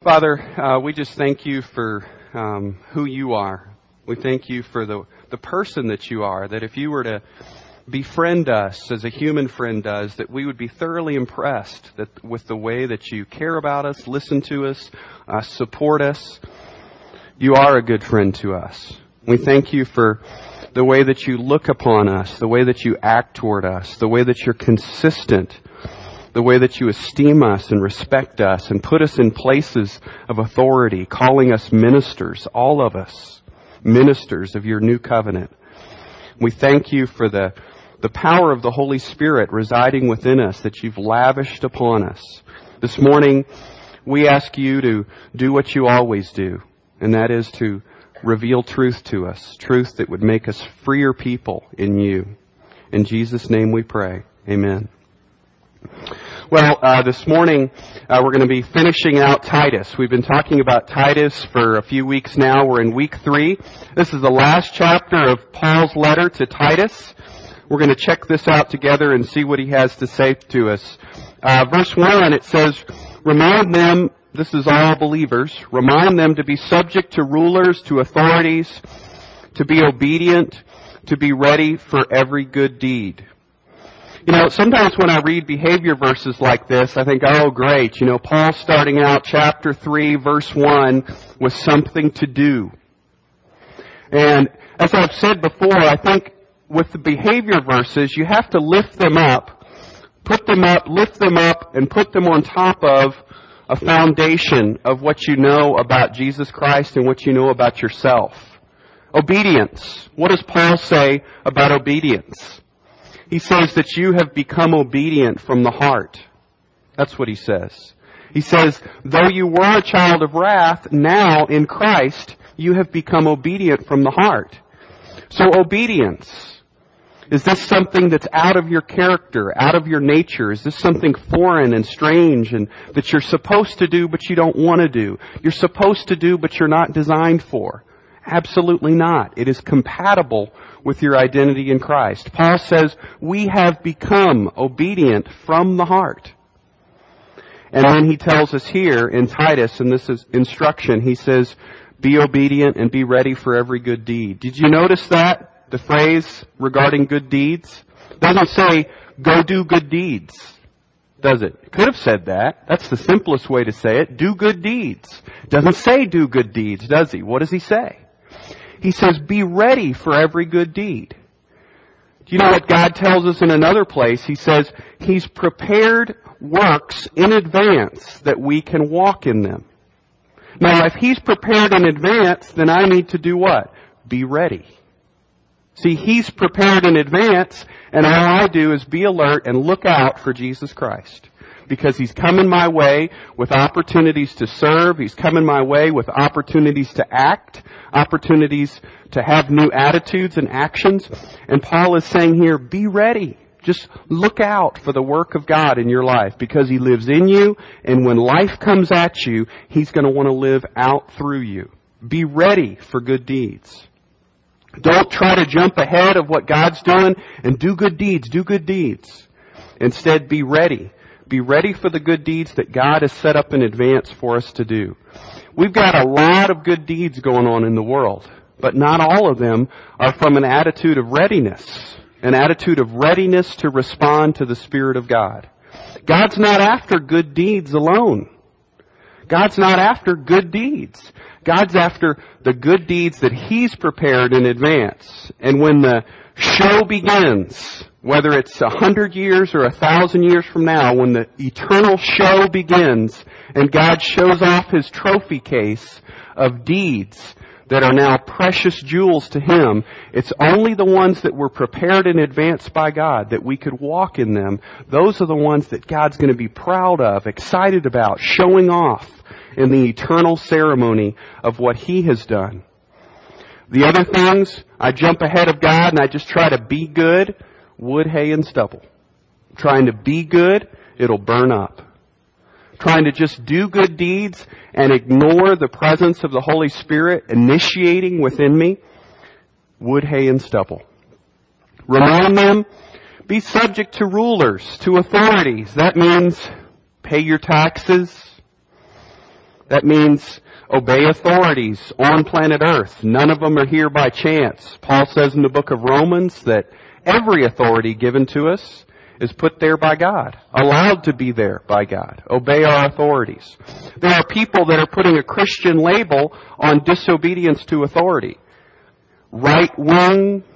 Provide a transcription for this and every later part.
Father, we just thank you for who you are. We thank you for the person that you are, that if you were to befriend us as a human friend does, that we would be thoroughly impressed with the way that you care about us, listen to us, support us. You are a good friend to us. We thank you for the way that you look upon us, the way that you act toward us, the way that you're consistent, the way that you esteem us and respect us and put us in places of authority, calling us ministers, all of us, ministers of your new covenant. We thank you for the power of the Holy Spirit residing within us that you've lavished upon us. This morning, we ask you to do what you always do, and that is to reveal truth to us, truth that would make us freer people in you. In Jesus' name we pray. Amen. Well, this morning we're going to be finishing out Titus. We've been talking about Titus for a few weeks now. We're in week 3. This is the last chapter of Paul's letter to Titus. We're going to check this out together and see what he has to say to us. Verse 1, it says, remind them, this is all believers, remind them to be subject to rulers, to authorities, to be obedient, to be ready for every good deed. You know, sometimes when I read behavior verses like this, I think, oh great, Paul starting out chapter 3, verse 1 with something to do. And as I've said before, I think with the behavior verses, you have to lift them up, lift them up, and put them on top of a foundation of what you know about Jesus Christ and what you know about yourself. Obedience. What does Paul say about obedience? He says that you have become obedient from the heart. That's what he says. He says, though you were a child of wrath, now in Christ you have become obedient from the heart. So obedience. Is this something that's out of your character, out of your nature? Is this something foreign and strange and that you're supposed to do but you don't want to do? You're supposed to do but you're not designed for? Absolutely not. It is compatible with your identity in Christ. Paul says, we have become obedient from the heart. And then he tells us here in Titus, and this is instruction, he says, be obedient and be ready for every good deed. Did you notice that? The phrase regarding good deeds? It doesn't say, go do good deeds, does it? It could have said that. That's the simplest way to say it. Do good deeds. It doesn't say do good deeds, does he? What does he say? He says, be ready for every good deed. Do you know what God tells us in another place? He says, He's prepared works in advance that we can walk in them. Now, if He's prepared in advance, then I need to do what? Be ready. See, He's prepared in advance, and all I do is be alert and look out for Jesus Christ. Because He's coming my way with opportunities to serve. He's coming my way with opportunities to act, opportunities to have new attitudes and actions. And Paul is saying here, be ready. Just look out for the work of God in your life because He lives in you. And when life comes at you, He's going to want to live out through you. Be ready for good deeds. Don't try to jump ahead of what God's doing and do good deeds. Do good deeds. Instead, be ready. Be ready for the good deeds that God has set up in advance for us to do. We've got a lot of good deeds going on in the world, but not all of them are from an attitude of readiness to respond to the Spirit of God. God's not after good deeds alone. God's not after good deeds. God's after the good deeds that He's prepared in advance. And when the show begins, whether it's 100 years or 1,000 years from now, when the eternal show begins and God shows off His trophy case of deeds that are now precious jewels to Him, it's only the ones that were prepared in advance by God that we could walk in them. Those are the ones that God's going to be proud of, excited about, showing off in the eternal ceremony of what He has done. The other things, I jump ahead of God and I just try to be good. Wood, hay, and stubble. Trying to be good, it'll burn up. Trying to just do good deeds and ignore the presence of the Holy Spirit initiating within me, wood, hay, and stubble. Remind them, be subject to rulers, to authorities. That means pay your taxes, That means obey authorities on planet Earth. None of them are here by chance. Paul says in the book of Romans that every authority given to us is put there by God, allowed to be there by God. Obey our authorities. There are people that are putting a Christian label on disobedience to authority. Right-wing,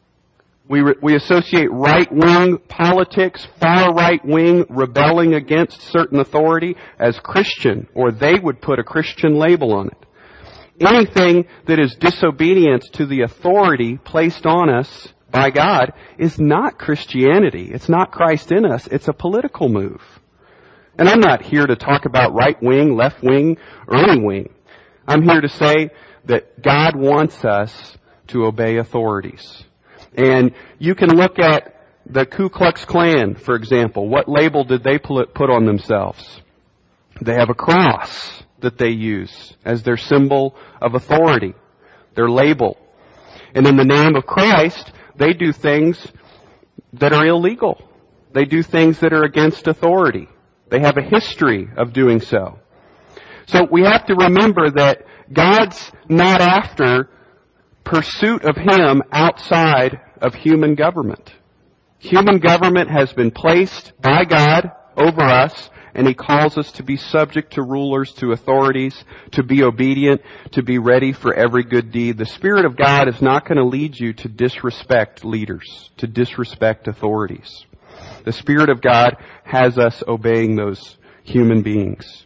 we associate right-wing politics, far right-wing rebelling against certain authority as Christian, or they would put a Christian label on it. Anything that is disobedience to the authority placed on us by God is not Christianity. It's not Christ in us. It's a political move. And I'm not here to talk about right wing, left wing, or any wing. I'm here to say that God wants us to obey authorities. And you can look at the Ku Klux Klan, for example. What label did they put on themselves? They have a cross that they use as their symbol of authority, their label. And in the name of Christ, they do things that are illegal. They do things that are against authority. They have a history of doing so. So we have to remember that God's not after pursuit of Him outside of human government. Human government has been placed by God over us, and He calls us to be subject to rulers, to authorities, to be obedient, to be ready for every good deed. The Spirit of God is not going to lead you to disrespect leaders, to disrespect authorities. The Spirit of God has us obeying those human beings.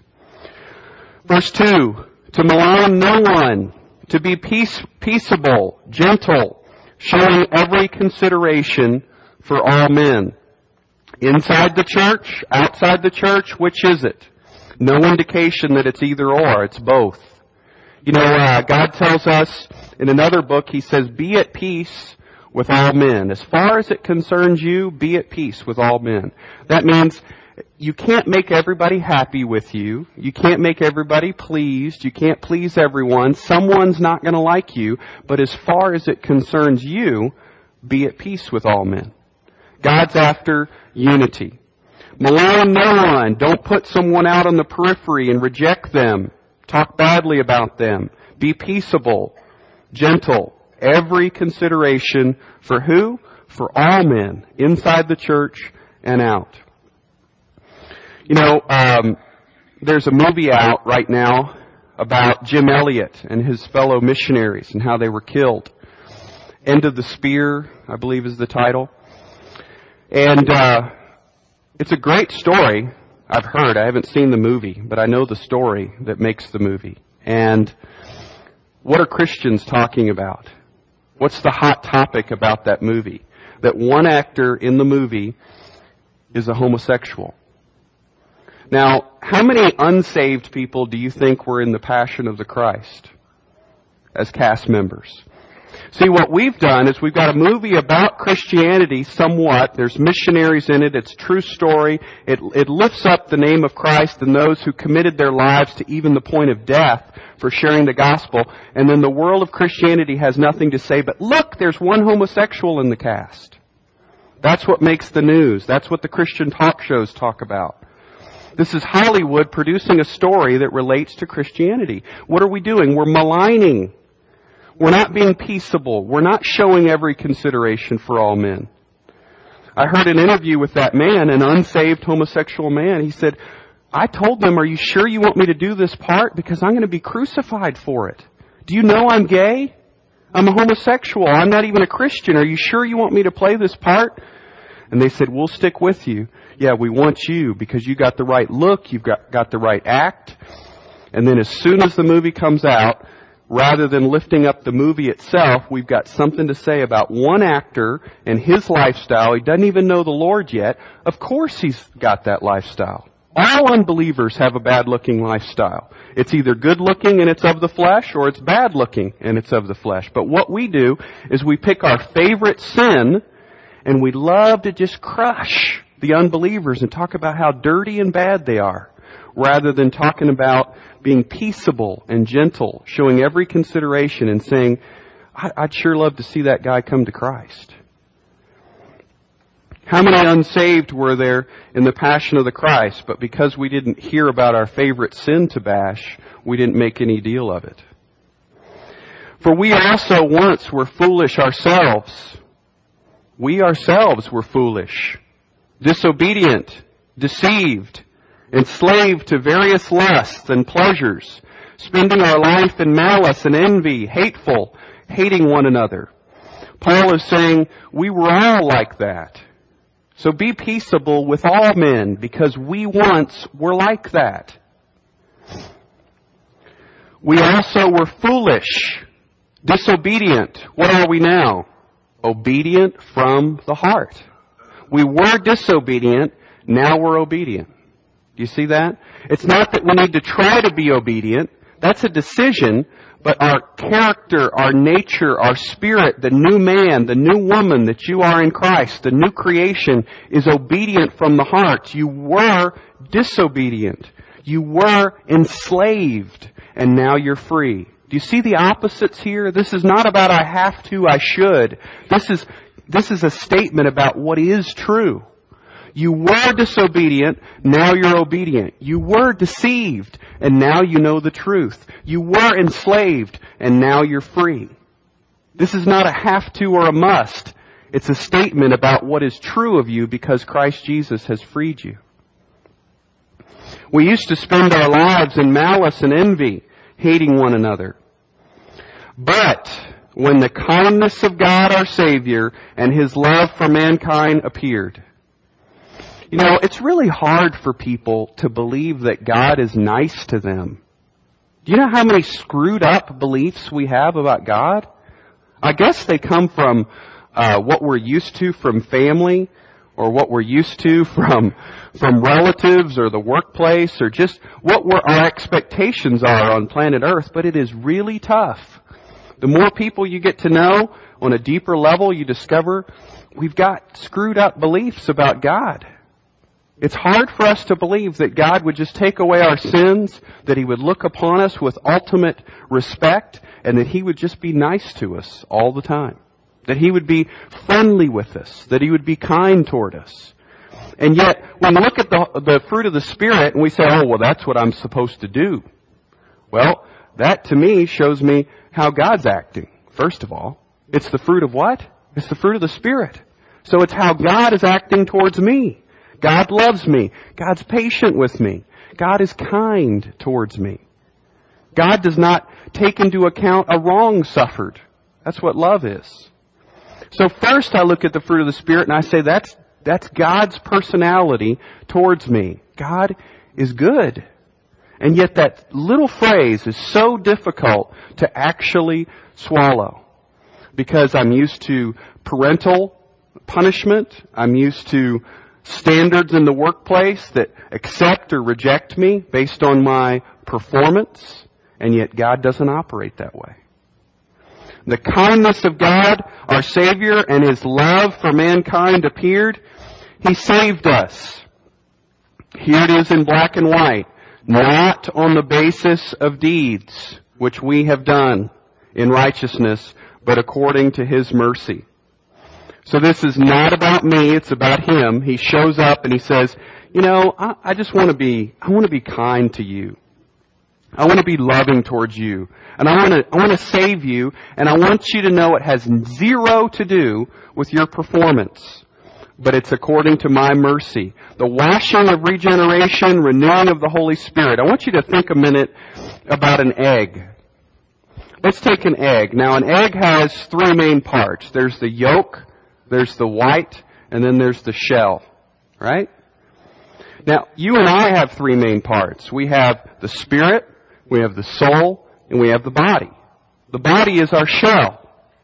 Verse 2, to malign no one, to be peaceable, gentle, showing every consideration for all men. Inside the church, outside the church, which is it? No indication that it's either or, it's both. You know, God tells us in another book, He says, be at peace with all men. As far as it concerns you, be at peace with all men. That means you can't make everybody happy with you. You can't make everybody pleased. You can't please everyone. Someone's not going to like you. But as far as it concerns you, be at peace with all men. God's after unity. Malign no one. Don't put someone out on the periphery and reject them. Talk badly about them. Be peaceable, gentle. Every consideration for who? For all men, inside the church and out. You know, there's a movie out right now about Jim Elliot and his fellow missionaries and how they were killed. End of the Spear, I believe is the title. And it's a great story. I've heard. I haven't seen the movie, but I know the story that makes the movie. And what are Christians talking about? What's the hot topic about that movie? That one actor in the movie is a homosexual. Now, how many unsaved people do you think were in the Passion of the Christ as cast members? See, what we've done is we've got a movie about Christianity somewhat. There's missionaries in it. It's a true story. It lifts up the name of Christ and those who committed their lives to even the point of death for sharing the gospel. And then the world of Christianity has nothing to say, but look, there's one homosexual in the cast. That's what makes the news. That's what the Christian talk shows talk about. This is Hollywood producing a story that relates to Christianity. What are we doing? We're maligning. We're not being peaceable. We're not showing every consideration for all men. I heard an interview with that man, an unsaved homosexual man. He said, I told them, are you sure you want me to do this part? Because I'm going to be crucified for it. Do you know I'm gay? I'm a homosexual. I'm not even a Christian. Are you sure you want me to play this part? And they said, we'll stick with you. Yeah, we want you because you got the right look. You've got the right act. And then as soon as the movie comes out, rather than lifting up the movie itself, we've got something to say about one actor and his lifestyle. He doesn't even know the Lord yet. Of course he's got that lifestyle. All unbelievers have a bad-looking lifestyle. It's either good-looking and it's of the flesh, or it's bad-looking and it's of the flesh. But what we do is we pick our favorite sin, and we love to just crush the unbelievers and talk about how dirty and bad they are, rather than talking about being peaceable and gentle, showing every consideration and saying, I'd sure love to see that guy come to Christ. How many unsaved were there in the Passion of the Christ, but because we didn't hear about our favorite sin to bash, we didn't make any deal of it? For we also once were foolish ourselves. We ourselves were foolish, disobedient, deceived, enslaved to various lusts and pleasures, spending our life in malice and envy, hateful, hating one another. Paul is saying we were all like that. So be peaceable with all men, because we once were like that. We also were foolish, disobedient. What are we now? Obedient from the heart. We were disobedient, now we're obedient. Do you see that? It's not that we need to try to be obedient. That's a decision. But our character, our nature, our spirit, the new man, the new woman that you are in Christ, the new creation is obedient from the heart. You were disobedient. You were enslaved, and now you're free. Do you see the opposites here? This is not about I have to, I should. This is a statement about what is true. You were disobedient, now you're obedient. You were deceived, and now you know the truth. You were enslaved, and now you're free. This is not a have to or a must. It's a statement about what is true of you because Christ Jesus has freed you. We used to spend our lives in malice and envy, hating one another. But when the kindness of God our Savior and His love for mankind appeared. You know, it's really hard for people to believe that God is nice to them. Do you know how many screwed up beliefs we have about God? I guess they come from what we're used to from family, or what we're used to from relatives or the workplace, or just what our expectations are on planet Earth. But it is really tough. The more people you get to know on a deeper level, you discover we've got screwed up beliefs about God. It's hard for us to believe that God would just take away our sins, that He would look upon us with ultimate respect, and that He would just be nice to us all the time. That He would be friendly with us, that He would be kind toward us. And yet, when we look at the fruit of the Spirit and we say, oh, well, that's what I'm supposed to do. Well, that to me shows me how God's acting, first of all. It's the fruit of what? It's the fruit of the Spirit. So it's how God is acting towards me. God loves me. God's patient with me. God is kind towards me. God does not take into account a wrong suffered. That's what love is. So first I look at the fruit of the Spirit and I say that's God's personality towards me. God is good. And yet that little phrase is so difficult to actually swallow. Because I'm used to parental punishment. I'm used to standards in the workplace that accept or reject me based on my performance, and yet God doesn't operate that way. The kindness of God, our Savior, and His love for mankind appeared. He saved us. Here it is in black and white. Not on the basis of deeds which we have done in righteousness, but according to His mercy. So this is not about me, it's about Him. He shows up and He says, you know, I want to be kind to you. I want to be loving towards you. And I want to save you, and I want you to know it has zero to do with your performance. But it's according to my mercy. The washing of regeneration, renewing of the Holy Spirit. I want you to think a minute about an egg. Let's take an egg. Now an egg has three main parts. There's the yolk, there's the white, and then there's the shell. Right? Now, you and I have three main parts. We have the spirit, we have the soul, and we have the body. The body is our shell.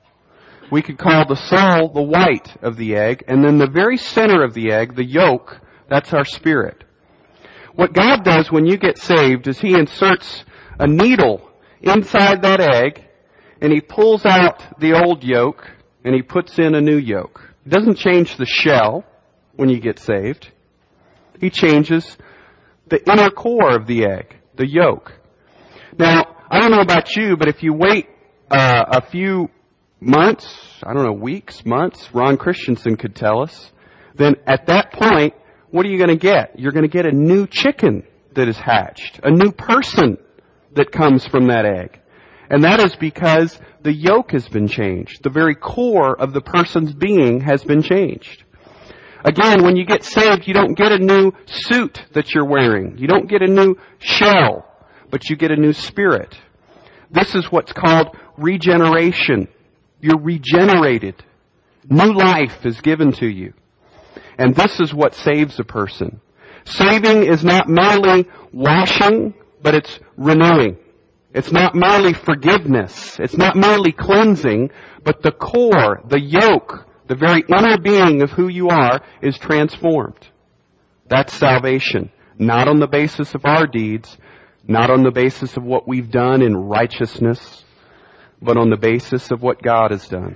We could call the soul the white of the egg, and then the very center of the egg, the yolk, that's our spirit. What God does when you get saved is He inserts a needle inside that egg, and He pulls out the old yolk, and He puts in a new yolk. It doesn't change the shell when you get saved. He changes the inner core of the egg, the yolk. Now, I don't know about you, but if you wait a few months, I don't know, weeks, months, Ron Christensen could tell us, then at that point, what are you going to get? You're going to get a new chicken that is hatched, a new person that comes from that egg. And that is because the yolk has been changed. The very core of the person's being has been changed. Again, when you get saved, you don't get a new suit that you're wearing. You don't get a new shell, but you get a new spirit. This is what's called regeneration. You're regenerated. New life is given to you. And this is what saves a person. Saving is not merely washing, but it's renewing. It's not merely forgiveness. It's not merely cleansing, but the core, the yolk, the very inner being of who you are is transformed. That's salvation. Not on the basis of our deeds, not on the basis of what we've done in righteousness, but on the basis of what God has done.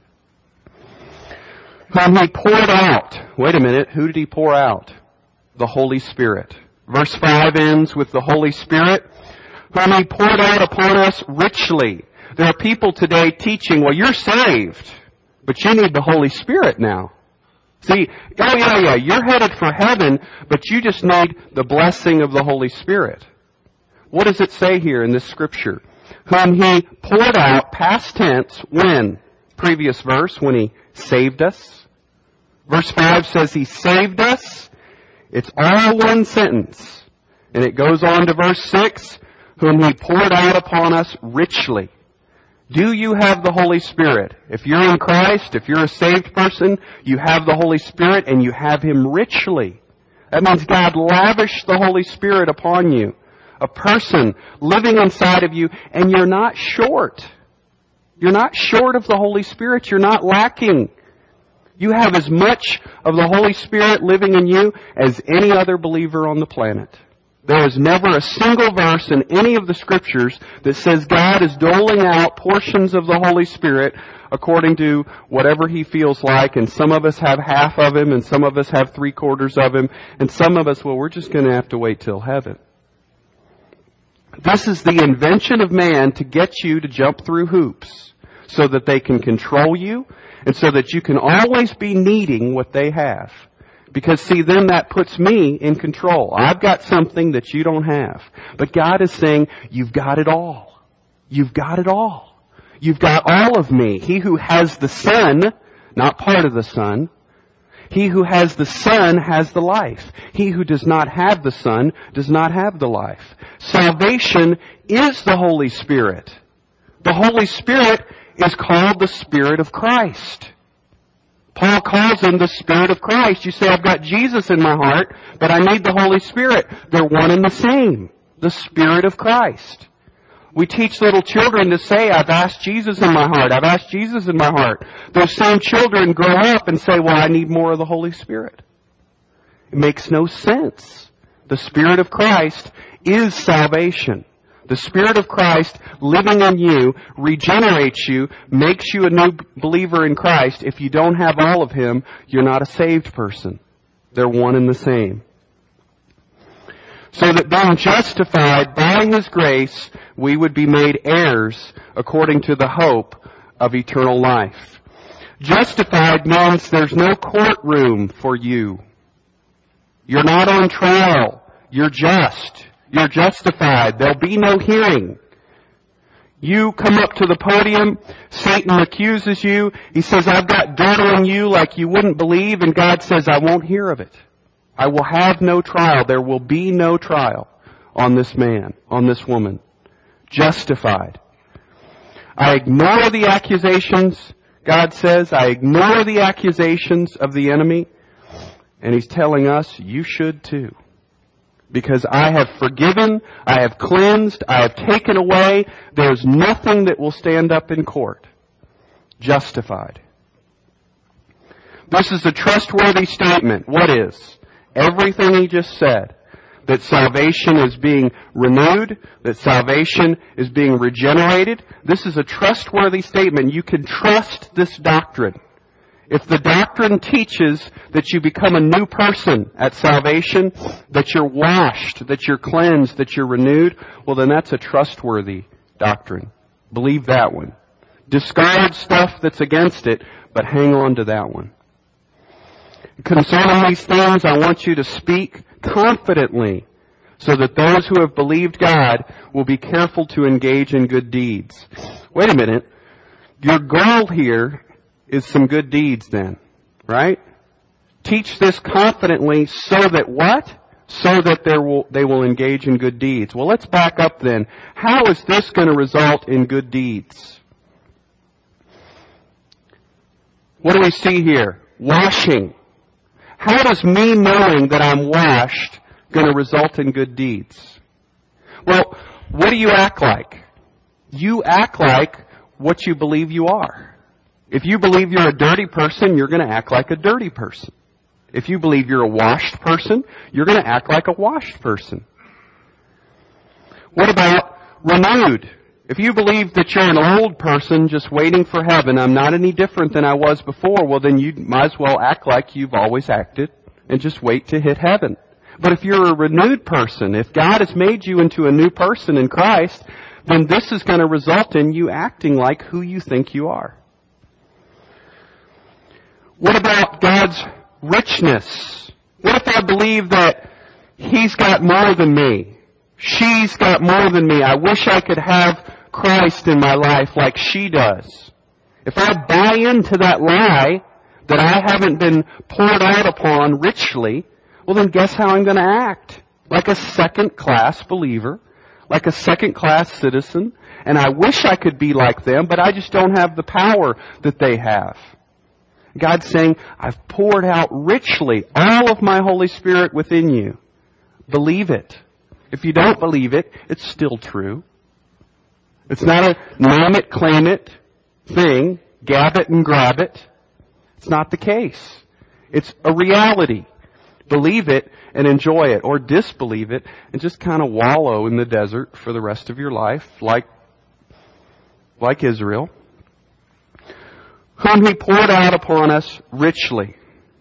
Whom He poured out. Wait a minute, who did He pour out? The Holy Spirit. Verse 5 ends with the Holy Spirit, whom He poured out upon us richly. There are people today teaching, well, you're saved, but you need the Holy Spirit now. See, you're headed for heaven, but you just need the blessing of the Holy Spirit. What does it say here in this scripture? Whom He poured out, past tense, when? Previous verse, when He saved us. Verse 5 says He saved us. It's all one sentence. And it goes on to verse 6, whom He poured out upon us richly. Do you have the Holy Spirit? If you're in Christ, if you're a saved person, you have the Holy Spirit and you have Him richly. That means God lavished the Holy Spirit upon you. A person living inside of you, and you're not short. You're not short of the Holy Spirit. You're not lacking. You have as much of the Holy Spirit living in you as any other believer on the planet. There is never a single verse in any of the Scriptures that says God is doling out portions of the Holy Spirit according to whatever He feels like, and some of us have half of Him, and some of us have 3/4 of Him, and some of us, well, we're just going to have to wait till heaven. This is the invention of man to get you to jump through hoops so that they can control you and so that you can always be needing what they have. Because see, then that puts me in control. I've got something that you don't have. But God is saying, you've got it all. You've got it all. You've got all of me. He who has the Son, not part of the Son, he who has the Son has the life. He who does not have the Son does not have the life. Salvation is the Holy Spirit. The Holy Spirit is called the Spirit of Christ. Paul calls Him the Spirit of Christ. You say, I've got Jesus in my heart, but I need the Holy Spirit. They're one and the same. The Spirit of Christ. We teach little children to say, I've asked Jesus in my heart. I've asked Jesus in my heart. Those same children grow up and say, well, I need more of the Holy Spirit. It makes no sense. The Spirit of Christ is salvation. The Spirit of Christ living in you regenerates you, makes you a new believer in Christ. If you don't have all of Him, you're not a saved person. They're one and the same. So that being justified by His grace, we would be made heirs according to the hope of eternal life. Justified means there's no courtroom for you. You're not on trial. You're just. You're justified. There'll be no hearing. You come up to the podium, Satan accuses you. He says, I've got dirt on you like you wouldn't believe, and God says, I won't hear of it. I will have no trial. There will be no trial on this man, on this woman. Justified. I ignore the accusations, God says. I ignore the accusations of the enemy. And He's telling us, you should too. Because I have forgiven, I have cleansed, I have taken away. There's nothing that will stand up in court. Justified. This is a trustworthy statement. What is? Everything he just said. That salvation is being renewed, that salvation is being regenerated. This is a trustworthy statement. You can trust this doctrine. If the doctrine teaches that you become a new person at salvation, that you're washed, that you're cleansed, that you're renewed, well then that's a trustworthy doctrine. Believe that one. Discard stuff that's against it, but hang on to that one. Concerning these things, I want you to speak confidently, so that those who have believed God will be careful to engage in good deeds. Wait a minute. Your goal here is some good deeds then, right? Teach this confidently so that what? So that they will engage in good deeds. Well, let's back up then. How is this going to result in good deeds? What do we see here? Washing. How does me knowing that I'm washed going to result in good deeds? Well, what do you act like? You act like what you believe you are. If you believe you're a dirty person, you're going to act like a dirty person. If you believe you're a washed person, you're going to act like a washed person. What about renewed? If you believe that you're an old person just waiting for heaven, I'm not any different than I was before, well then you might as well act like you've always acted and just wait to hit heaven. But if you're a renewed person, if God has made you into a new person in Christ, then this is going to result in you acting like who you think you are. What about God's richness? What if I believe that He's got more than me? She's got more than me. I wish I could have Christ in my life like she does. If I buy into that lie that I haven't been poured out upon richly, well then guess how I'm going to act? Like a second-class believer, like a second-class citizen, and I wish I could be like them, but I just don't have the power that they have. God's saying, I've poured out richly all of my Holy Spirit within you. Believe it. If you don't believe it, it's still true. It's not a name it, claim it thing, gab it and grab it. It's not the case. It's a reality. Believe it and enjoy it, or disbelieve it and just kind of wallow in the desert for the rest of your life, like Israel, whom He poured out upon us richly,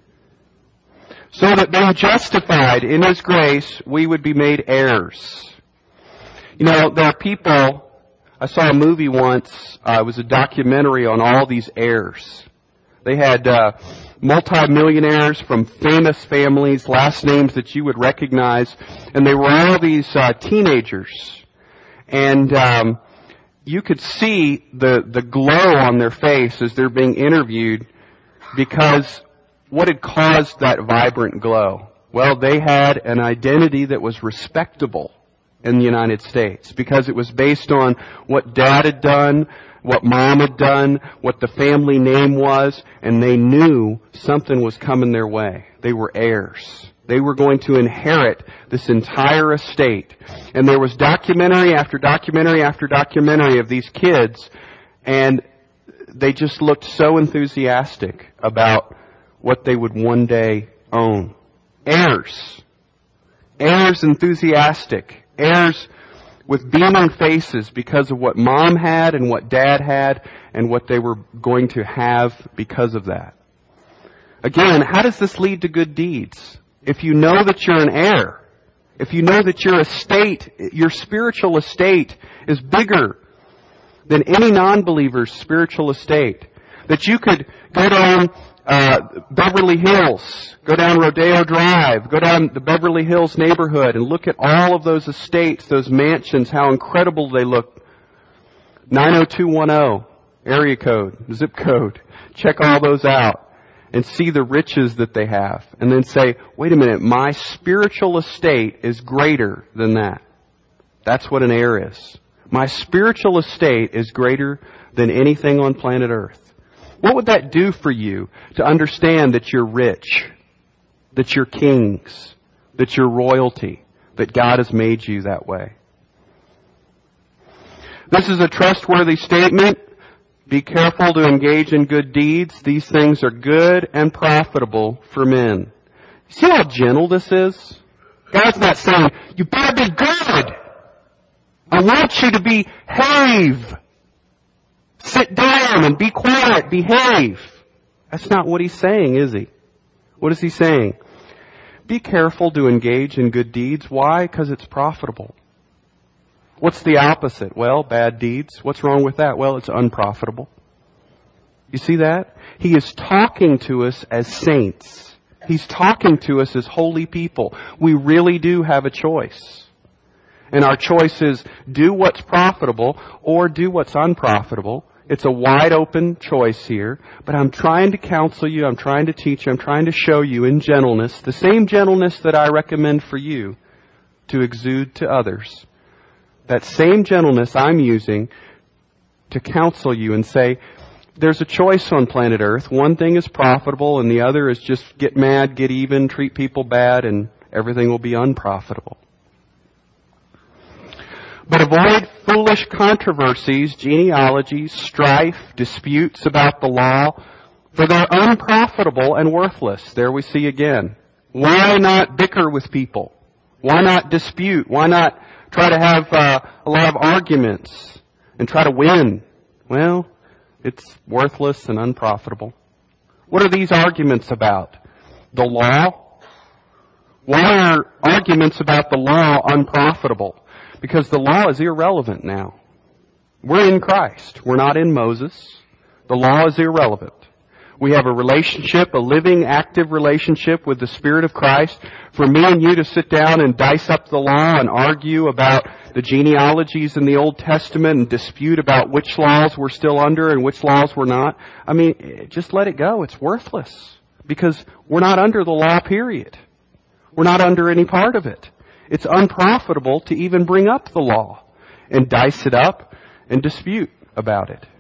so that being justified in His grace, we would be made heirs. You know, there are people, I saw a movie once, it was a documentary on all these heirs. They had multi-millionaires from famous families, last names that you would recognize, and they were all these teenagers. And you could see the glow on their face as they're being interviewed, because what had caused that vibrant glow? Well, they had an identity that was respectable in the United States, because it was based on what Dad had done, what Mom had done, what the family name was, and they knew something was coming their way. They were heirs. They were going to inherit this entire estate. And there was documentary after documentary after documentary of these kids, and they just looked so enthusiastic about what they would one day own. Heirs. Heirs enthusiastic. Heirs with beaming faces because of what Mom had and what Dad had and what they were going to have because of that. Again, how does this lead to good deeds? If you know that you're an heir, if you know that your estate, your spiritual estate is bigger than any non-believer's spiritual estate, that you could go down Beverly Hills, go down Rodeo Drive, go down the Beverly Hills neighborhood and look at all of those estates, those mansions, how incredible they look. 90210, area code, zip code. Check all those out and see the riches that they have. And then say, wait a minute, my spiritual estate is greater than that. That's what an heir is. My spiritual estate is greater than anything on planet Earth. What would that do for you to understand that you're rich, that you're kings, that you're royalty, that God has made you that way? This is a trustworthy statement. Be careful to engage in good deeds. These things are good and profitable for men. See how gentle this is? God's not saying, you better be good. I want you to behave. Sit down and be quiet, behave. That's not what He's saying, is He? What is He saying? Be careful to engage in good deeds. Why? Because it's profitable. What's the opposite? Well, bad deeds. What's wrong with that? Well, it's unprofitable. You see that? He is talking to us as saints. He's talking to us as holy people. We really do have a choice. And our choice is do what's profitable or do what's unprofitable. It's a wide open choice here, but I'm trying to counsel you, I'm trying to teach you, I'm trying to show you in gentleness, the same gentleness that I recommend for you to exude to others. That same gentleness I'm using to counsel you and say, there's a choice on planet Earth. One thing is profitable and the other is just get mad, get even, treat people bad, and everything will be unprofitable. But avoid foolish controversies, genealogies, strife, disputes about the law, for they're unprofitable and worthless. There we see again. Why not bicker with people? Why not dispute? Why not try to have a lot of arguments and try to win? Well, it's worthless and unprofitable. What are these arguments about? The law? Why are arguments about the law unprofitable? Because the law is irrelevant now. We're in Christ. We're not in Moses. The law is irrelevant. We have a relationship, a living, active relationship with the Spirit of Christ. For me and you to sit down and dice up the law and argue about the genealogies in the Old Testament and dispute about which laws we're still under and which laws we're not, I mean, just let it go. It's worthless. Because we're not under the law, period. We're not under any part of it. It's unprofitable to even bring up the law and dice it up and dispute about it.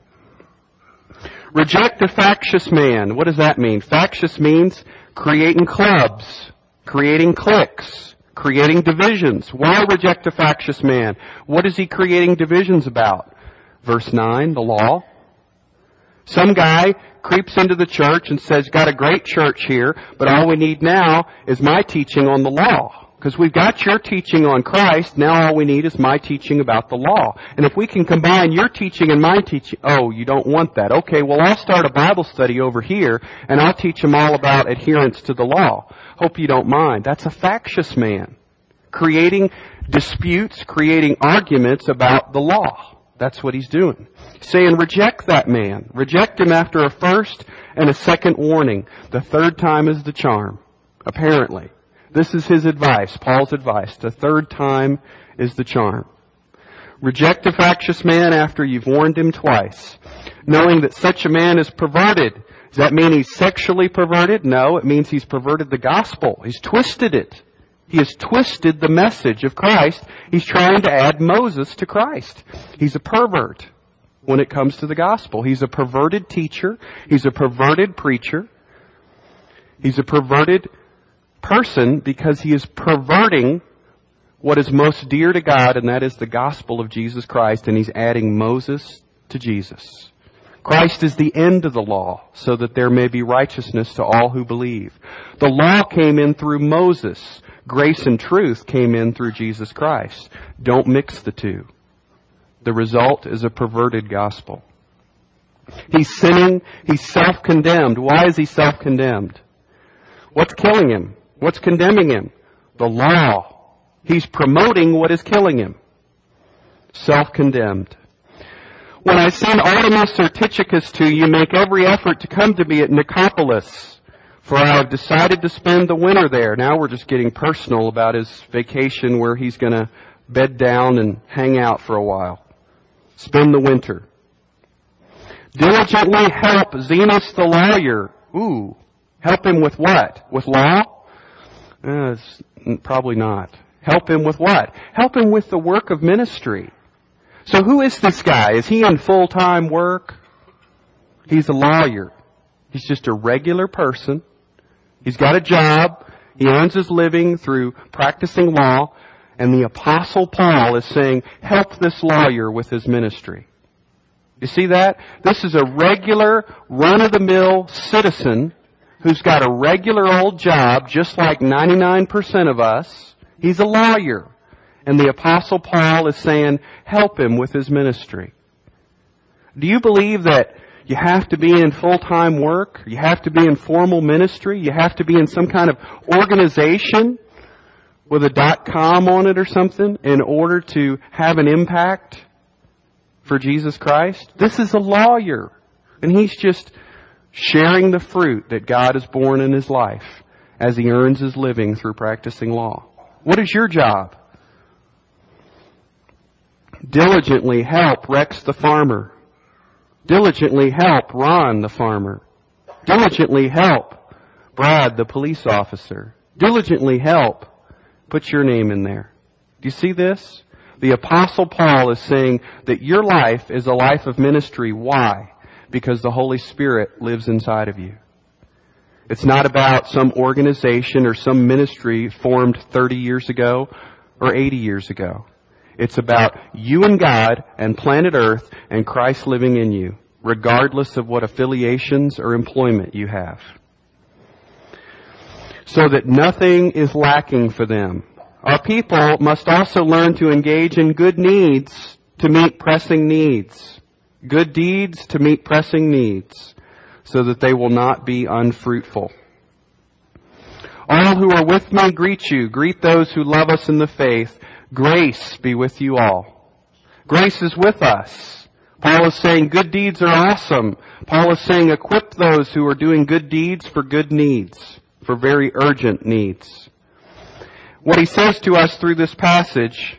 Reject a factious man. What does that mean? Factious means creating clubs, creating cliques, creating divisions. Why reject a factious man? What is he creating divisions about? Verse 9, the law. Some guy creeps into the church and says, got a great church here, but all we need now is my teaching on the law. Because we've got your teaching on Christ, now all we need is my teaching about the law. And if we can combine your teaching and my teaching, oh, you don't want that. Okay, well, I'll start a Bible study over here, and I'll teach them all about adherence to the law. Hope you don't mind. That's a factious man. Creating disputes, creating arguments about the law. That's what he's doing. Saying, reject that man. Reject him after a first and a second warning. The third time is the charm, apparently. This is his advice, Paul's advice. The third time is the charm. Reject a factious man after you've warned him twice, knowing that such a man is perverted. Does that mean he's sexually perverted? No, it means he's perverted the gospel. He's twisted it. He has twisted the message of Christ. He's trying to add Moses to Christ. He's a pervert when it comes to the gospel. He's a perverted teacher. He's a perverted preacher. He's a perverted person because he is perverting what is most dear to God, and that is the gospel of Jesus Christ, and he's adding Moses to Jesus. Christ is the end of the law, so that there may be righteousness to all who believe. The law came in through Moses. Grace and truth came in through Jesus Christ. Don't mix the two. The result is a perverted gospel. He's sinning. He's self-condemned. Why is he self-condemned? What's killing him? What's condemning him? The law. He's promoting what is killing him. Self-condemned. When I send Artemas or Tychicus to you, make every effort to come to me at Nicopolis, for I have decided to spend the winter there. Now we're just getting personal about his vacation where he's going to bed down and hang out for a while. Spend the winter. Diligently help Zenos the lawyer. Ooh. Help him with what? With law? Probably not. Help him with what? Help him with the work of ministry. So who is this guy? Is he in full-time work? He's a lawyer. He's just a regular person. He's got a job. He earns his living through practicing law. And the Apostle Paul is saying, help this lawyer with his ministry. You see that? This is a regular, run-of-the-mill citizen who's got a regular old job, just like 99% of us. He's a lawyer. And the Apostle Paul is saying, help him with his ministry. Do you believe that you have to be in full-time work? You have to be in formal ministry? You have to be in some kind of organization with a .com on it or something in order to have an impact for Jesus Christ? This is a lawyer. And he's just sharing the fruit that God has borne in his life. as he earns his living through practicing law. What is your job? Diligently help Rex the farmer. Diligently help Ron the farmer. Diligently help Brad the police officer. Diligently help. Put your name in there. Do you see this? The Apostle Paul is saying that your life is a life of ministry. Why? Because the Holy Spirit lives inside of you. It's not about some organization or some ministry formed 30 years ago or 80 years ago. It's about you and God and planet Earth and Christ living in you, regardless of what affiliations or employment you have. So that nothing is lacking for them. Our people must also learn to engage in good needs to meet pressing needs. Good deeds to meet pressing needs, so that they will not be unfruitful. All who are with me greet you. Greet those who love us in the faith. Grace be with you all. Grace is with us. Paul is saying good deeds are awesome. Paul is saying equip those who are doing good deeds for good needs, for very urgent needs. What he says to us through this passage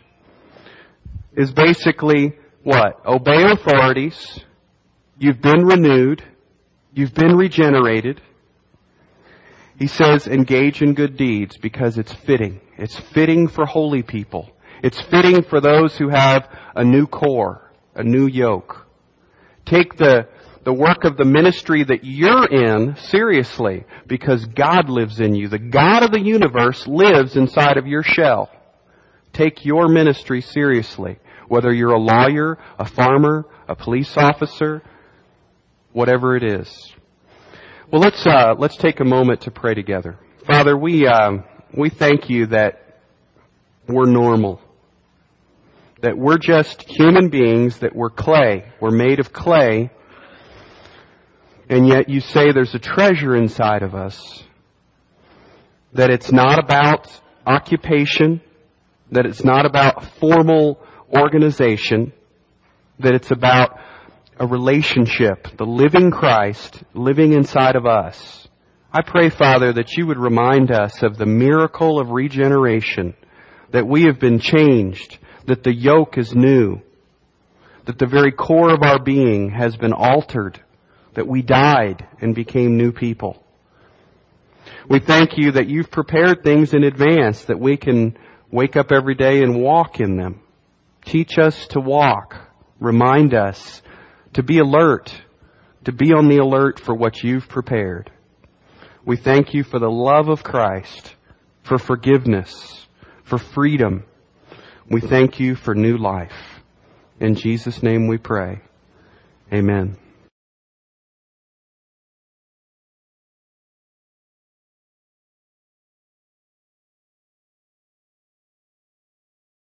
is basically what? Obey authorities. You've been renewed. You've been regenerated. He says engage in good deeds because it's fitting. It's fitting for holy people. It's fitting for those who have a new core, a new yoke. Take the work of the ministry that you're in seriously because God lives in you. The God of the universe lives inside of your shell. Take your ministry seriously. Whether you're a lawyer, a farmer, a police officer, whatever it is. Well, let's take a moment to pray together. Father, we thank you that we're normal. That we're just human beings, that we're clay. We're made of clay. And yet you say there's a treasure inside of us. That it's not about occupation. That it's not about formal organization. That it's about a relationship, the living Christ living inside of us. I pray, Father, that you would remind us of the miracle of regeneration, that we have been changed, that the yoke is new, that the very core of our being has been altered, that we died and became new people. We thank you that you've prepared things in advance, that we can wake up every day and walk in them. Teach us to walk. Remind us to be alert, to be on the alert for what you've prepared. We thank you for the love of Christ, for forgiveness, for freedom. We thank you for new life. In Jesus' name we pray. Amen.